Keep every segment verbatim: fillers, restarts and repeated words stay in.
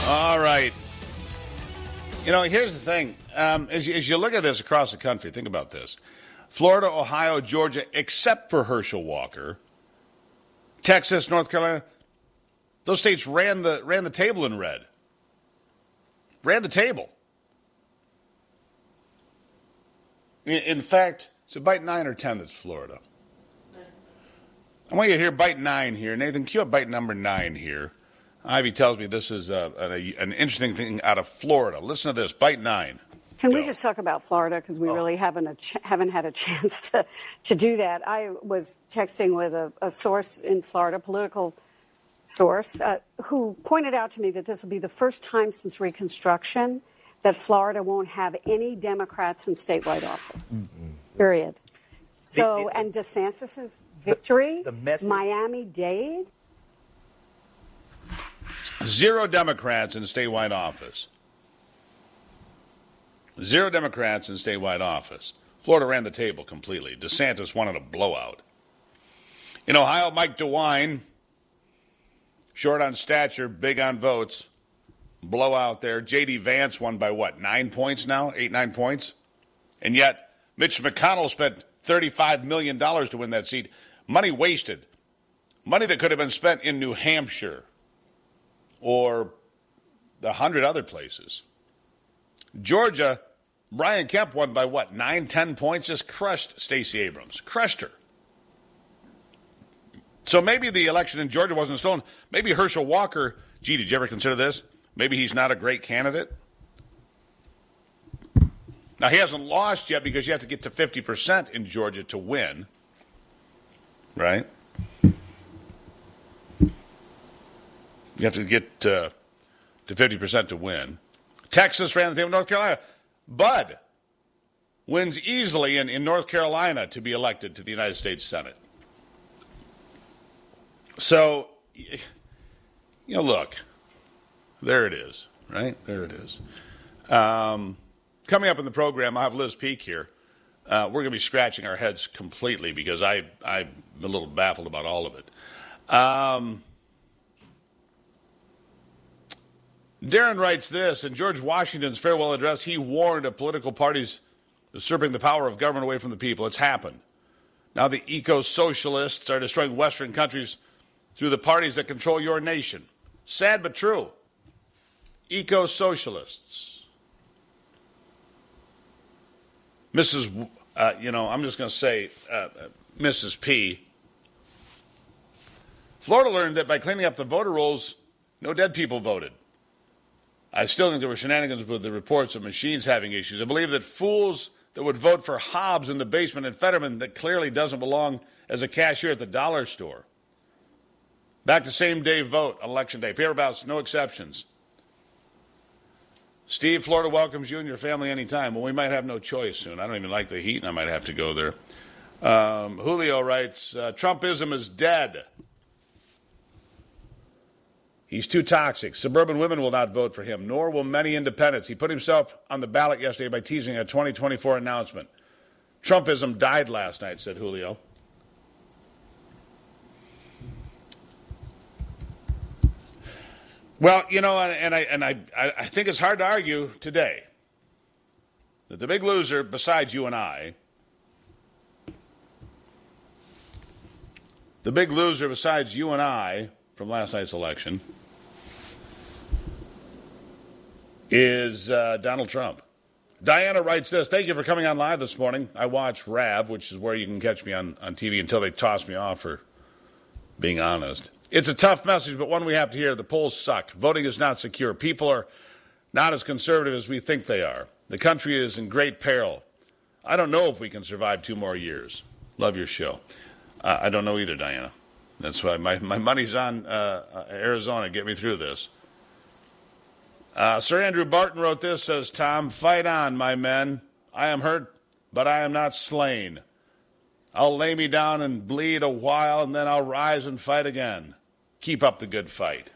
All right. You know, here's the thing. Um, as, you, as you look at this across the country, think about this. Florida, Ohio, Georgia, except for Herschel Walker, Texas, North Carolina, those states ran the ran the table in red. Ran the table. In, in fact, so byte nine or ten that's Florida. I want you to hear byte nine here. Nathan, cue up byte number nine here. Ivy tells me this is a, a, an interesting thing out of Florida. Listen to this, byte nine. Can Go. we just talk about Florida, because we oh. really haven't a ch- haven't had a chance to, to do that. I was texting with a, a source in Florida, political source, uh, who pointed out to me that this will be the first time since Reconstruction that Florida won't have any Democrats in statewide office, mm-hmm. period. So, it, it, and DeSantis's victory, the, the message- Miami-Dade. Zero Democrats in statewide office. Zero Democrats in statewide office. Florida ran the table completely. DeSantis wanted a blowout. In Ohio, Mike DeWine, short on stature, big on votes, blowout there. J D. Vance won by what, nine points now? Eight, nine points? And yet, Mitch McConnell spent thirty-five million dollars to win that seat. Money wasted. Money that could have been spent in New Hampshire or the hundred other places. Georgia, Brian Kemp won by what, nine, ten points? Just crushed Stacey Abrams. Crushed her. So maybe the election in Georgia wasn't stolen. Maybe Herschel Walker, gee, did you ever consider this? Maybe he's not a great candidate. Now, he hasn't lost yet because you have to get to fifty percent in Georgia to win. Right? You have to get uh, to fifty percent to win. Texas ran the table. North Carolina. Bud wins easily in, in North Carolina to be elected to the United States Senate. So, you know, look, there it is, right? There it is. Um, coming up in the program, I have Liz Peek here. Uh, we're going to be scratching our heads completely because I, I'm a little baffled about all of it. Um, Darren writes this: in George Washington's farewell address, he warned of political parties usurping the power of government away from the people. It's happened. Now the eco-socialists are destroying Western countries through the parties that control your nation. Sad but true. Eco-socialists. Missus Uh, you know, I'm just going to say, uh, Missus P. Florida learned that by cleaning up the voter rolls, no dead people voted. I still think there were shenanigans with the reports of machines having issues. I believe that fools that would vote for Hobbs in the basement and Fetterman that clearly doesn't belong as a cashier at the dollar store. Back to same-day vote on Election Day. Paper ballots, no exceptions. Steve, Florida welcomes you and your family anytime. Well, we might have no choice soon. I don't even like the heat, and I might have to go there. Um, Julio writes, uh, Trumpism is dead. He's too toxic. Suburban women will not vote for him, nor will many independents. He put himself on the ballot yesterday by teasing a twenty twenty-four announcement. Trumpism died last night, said Julio. Well, you know, and I and I, I think it's hard to argue today that the big loser, besides you and I, the big loser besides you and I from last night's election is uh, Donald Trump. Diana writes this: thank you for coming on live this morning. I watch Rav, which is where you can catch me on, on T V until they toss me off for being honest. It's a tough message, but one we have to hear. The polls suck. Voting is not secure. People are not as conservative as we think they are. The country is in great peril. I don't know if we can survive two more years. Love your show. Uh, I don't know either, Diana. That's why my, my money's on uh, Arizona. Get me through this. Uh, Sir Andrew Barton wrote this, says, Tom, fight on, my men. I am hurt, but I am not slain. I'll lay me down and bleed a while, and then I'll rise and fight again. Keep up the good fight.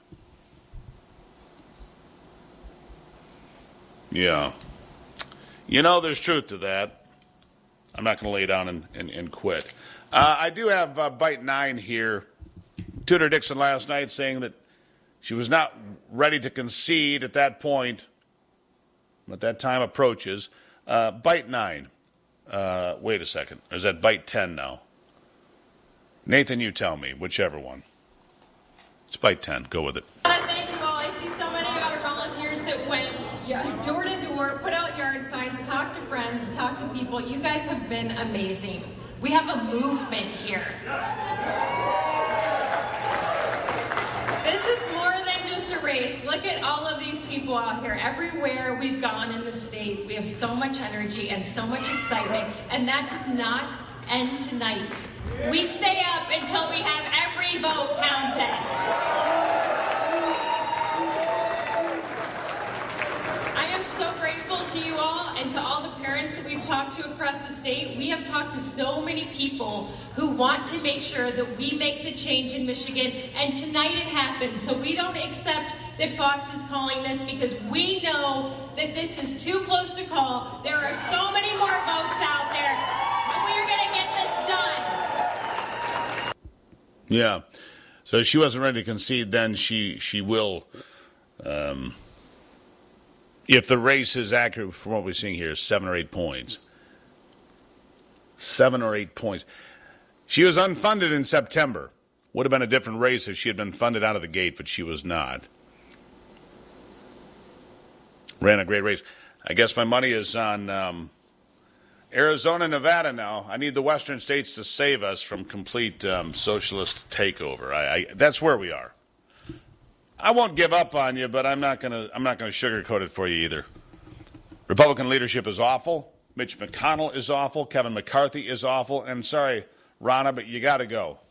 Yeah. You know, there's truth to that. I'm not going to lay down and, and, and quit. Uh, I do have uh, Bite nine here. Tudor Dixon last night saying that She was not ready to concede at that point, but that time approaches. Uh, bite nine. Uh, wait a second. Or is that bite ten now? Nathan, you tell me, whichever one. It's bite ten. Go with it. Thank you all. I see so many of our volunteers that went yeah, door to door, put out yard signs, talked to friends, talked to people. You guys have been amazing. We have a movement here. This is more than just a race. Look at all of these people out here. Everywhere we've gone in the state, we have so much energy and so much excitement, and that does not end tonight. We stay up until we have every vote counted. I am so grateful to you all and to all the parents that we've talked to across the state. We have talked to so many people who want to make sure that we make the change in Michigan, and tonight it happened. So we don't accept that Fox is calling this, because we know that this is too close to call. There are so many more votes out there, and we are going to get this done. Yeah. So she wasn't ready to concede then. She, she will... Um, if the race is accurate from what we're seeing here, seven or eight points. Seven or eight points. She was unfunded in September. Would have been a different race if she had been funded out of the gate, but she was not. Ran a great race. I guess my money is on um, Arizona, Nevada now. I need the western states to save us from complete um, socialist takeover. I, I, that's where we are. I won't give up on you, but I'm not gonna. I'm not gonna sugarcoat it for you either. Republican leadership is awful. Mitch McConnell is awful. Kevin McCarthy is awful. And sorry, Ronna, but you got to go.